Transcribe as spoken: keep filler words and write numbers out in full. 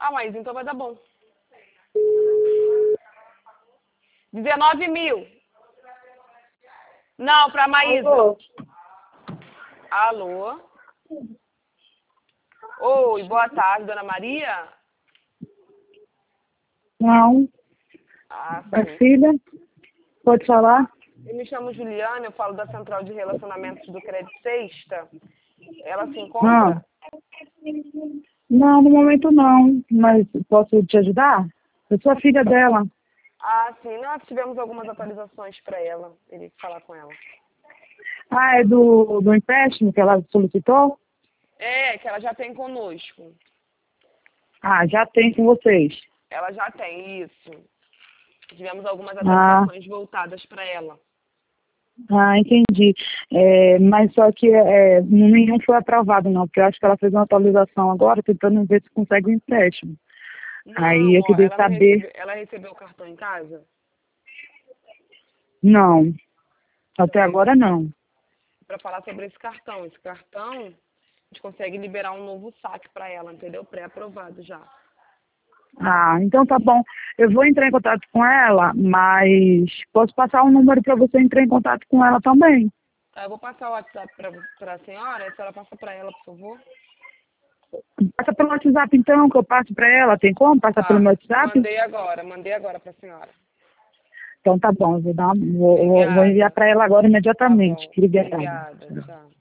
Ah, mas então vai dar bom. dezenove mil. Não, pra Maísa. Alô? Alô? Oi, boa tarde, dona Maria. Não. Ah, É sim. filha? Pode falar? Eu me chamo Juliana, eu falo da Central de Relacionamentos do Crédito Sexta. Ela se encontra? Não. Não, no momento não. Mas posso te ajudar? Eu sou a filha dela. Ah, sim. Nós tivemos algumas atualizações para ela. Teria que falar com ela. Ah, é do, do empréstimo que ela solicitou? É, que ela já tem conosco. Ah, já tem com vocês. Ela já tem, isso. Tivemos algumas Ah, atualizações voltadas para ela. ah, entendi. É, mas só que é, nenhum foi aprovado não, porque eu acho que ela fez uma atualização agora, tentando ver se consegue um empréstimo. Aí Não, eu ó, queria ela não saber. recebeu, ela recebeu o cartão em casa? Não, até Então, agora não. para falar sobre esse cartão. Esse cartão, a gente consegue liberar um novo saque para ela, entendeu? Pré-aprovado já. Ah, então tá bom. Eu vou entrar em contato com ela, mas posso passar um número para você entrar em contato com ela também. Tá, eu vou passar o WhatsApp para a senhora, a senhora passa para ela, por favor. Passa pelo WhatsApp então, que eu passo para ela. Tem como passar pelo Tá, meu WhatsApp? mandei agora, mandei agora para a senhora. Então tá bom, vou, dar, uma- vou, vou vou enviar Obrigada. para ela agora Tá imediatamente. bom. Obrigada. Obrigada. Tchau.